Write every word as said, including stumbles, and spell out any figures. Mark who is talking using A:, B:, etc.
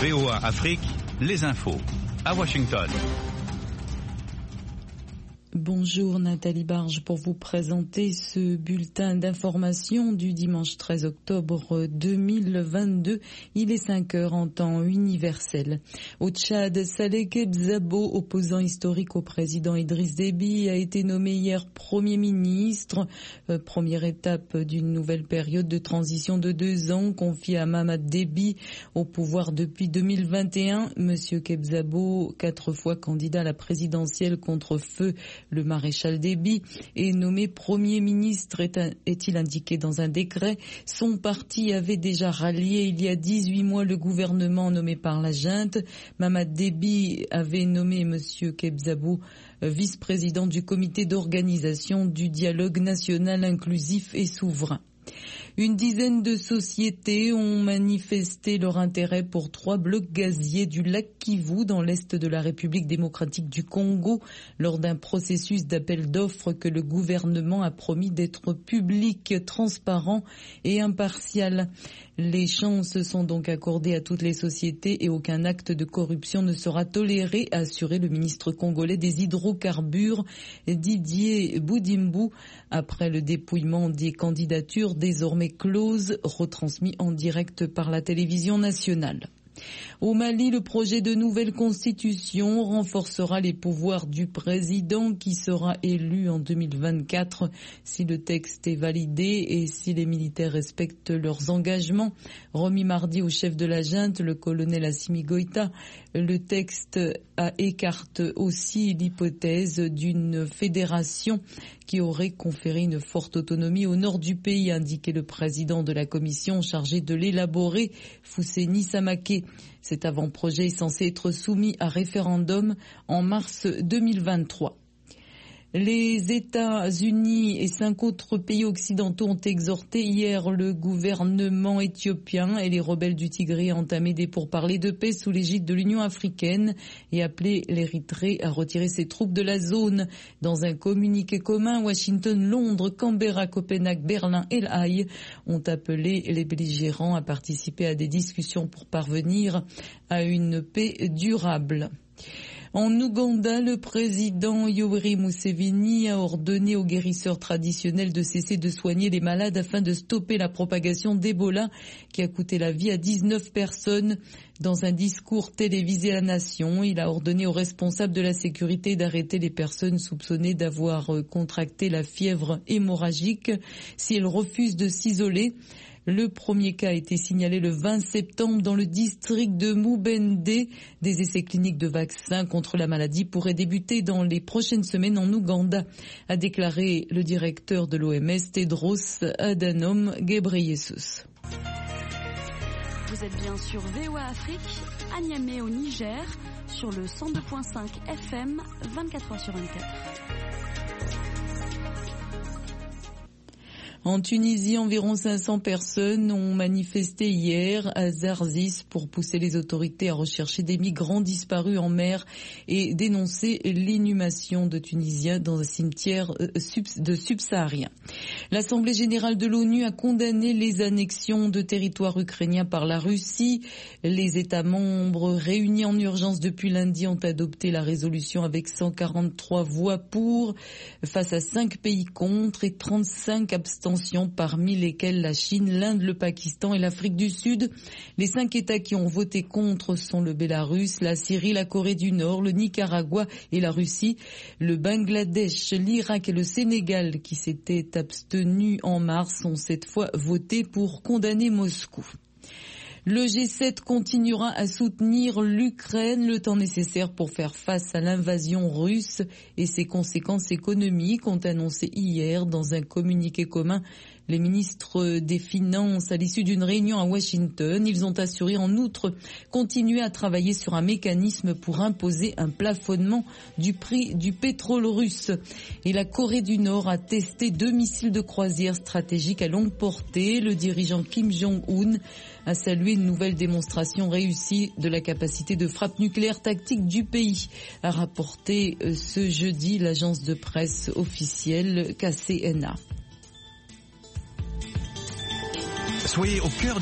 A: V O A Afrique, les infos. À Washington.
B: Bonjour Nathalie Barge pour vous présenter ce bulletin d'information du dimanche treize octobre deux mille vingt-deux. Il est cinq heures en temps universel. Au Tchad, Saleh Kebzabo, opposant historique au président Idriss Déby, a été nommé hier Premier ministre. Euh, première étape d'une nouvelle période de transition de deux ans confiée à Mamad Déby au pouvoir depuis deux mille vingt et un. Monsieur Kebzabo, quatre fois candidat à la présidentielle contre feu le maréchal Déby, est nommé Premier ministre, est-il indiqué dans un décret. Son parti avait déjà rallié il y a dix-huit mois le gouvernement nommé par la junte. Mamad Déby avait nommé Monsieur Kebzabo vice-président du comité d'organisation du dialogue national inclusif et souverain. Une dizaine de sociétés ont manifesté leur intérêt pour trois blocs gaziers du lac Kivu dans l'est de la République démocratique du Congo lors d'un processus d'appel d'offres que le gouvernement a promis d'être public, transparent et impartial. Les chances sont donc accordées à toutes les sociétés et aucun acte de corruption ne sera toléré, a assuré le ministre congolais des hydrocarbures Didier Boudimbu après le dépouillement des candidatures désormais close, retransmis en direct par la télévision nationale. Au Mali, le projet de nouvelle constitution renforcera les pouvoirs du président qui sera élu en deux mille vingt-quatre si le texte est validé et si les militaires respectent leurs engagements. Remis mardi au chef de la junte, le colonel Assimi Goïta, le texte écarte aussi l'hypothèse d'une fédération qui aurait conféré une forte autonomie au nord du pays, a indiqué le président de la commission chargée de l'élaborer, Fousseni Samaké. Cet avant-projet est censé être soumis à référendum en mars deux mille vingt-trois. Les États-Unis et cinq autres pays occidentaux ont exhorté hier le gouvernement éthiopien et les rebelles du Tigré à entamer des pourparlers de paix sous l'égide de l'Union africaine et appelé l'Érythrée à retirer ses troupes de la zone. Dans un communiqué commun, Washington, Londres, Canberra, Copenhague, Berlin et La Haye ont appelé les belligérants à participer à des discussions pour parvenir à une paix durable. En Ouganda, le président Yoweri Museveni a ordonné aux guérisseurs traditionnels de cesser de soigner les malades afin de stopper la propagation d'Ebola qui a coûté la vie à dix-neuf personnes. Dans un discours télévisé à la nation, il a ordonné aux responsables de la sécurité d'arrêter les personnes soupçonnées d'avoir contracté la fièvre hémorragique si elles refusent de s'isoler. Le premier cas a été signalé le vingt septembre dans le district de Mubende. Des essais cliniques de vaccins contre la maladie pourraient débuter dans les prochaines semaines en Ouganda, a déclaré le directeur de l'O M S, Tedros Adhanom Ghebreyesus.
C: Vous êtes bien sur V O A Afrique, à Niamey au Niger, sur le cent deux virgule cinq F M, vingt-quatre heures sur vingt-quatre.
B: En Tunisie, environ cinq cents personnes ont manifesté hier à Zarzis pour pousser les autorités à rechercher des migrants disparus en mer et dénoncer l'inhumation de Tunisiens dans un cimetière de subsahariens. L'Assemblée générale de l'ONU a condamné les annexions de territoires ukrainiens par la Russie. Les États membres réunis en urgence depuis lundi ont adopté la résolution avec cent quarante-trois voix pour, face à cinq pays contre et trente-cinq abstentions, parmi lesquels la Chine, l'Inde, le Pakistan et l'Afrique du Sud. Les cinq États qui ont voté contre sont le Bélarus, la Syrie, la Corée du Nord, le Nicaragua et la Russie. Le Bangladesh, l'Irak et le Sénégal, qui s'étaient abstenus en mars, ont cette fois voté pour condamner Moscou. Le G sept continuera à soutenir l'Ukraine le temps nécessaire pour faire face à l'invasion russe et ses conséquences économiques, ont annoncé hier dans un communiqué commun les ministres des Finances à l'issue d'une réunion à Washington. Ils ont assuré en outre continuer à travailler sur un mécanisme pour imposer un plafonnement du prix du pétrole russe. Et la Corée du Nord a testé deux missiles de croisière stratégiques à longue portée. Le dirigeant Kim Jong-un a salué une nouvelle démonstration réussie de la capacité de frappe nucléaire tactique du pays, a rapporté ce jeudi l'agence de presse officielle K C N A.
A: Soyez au cœur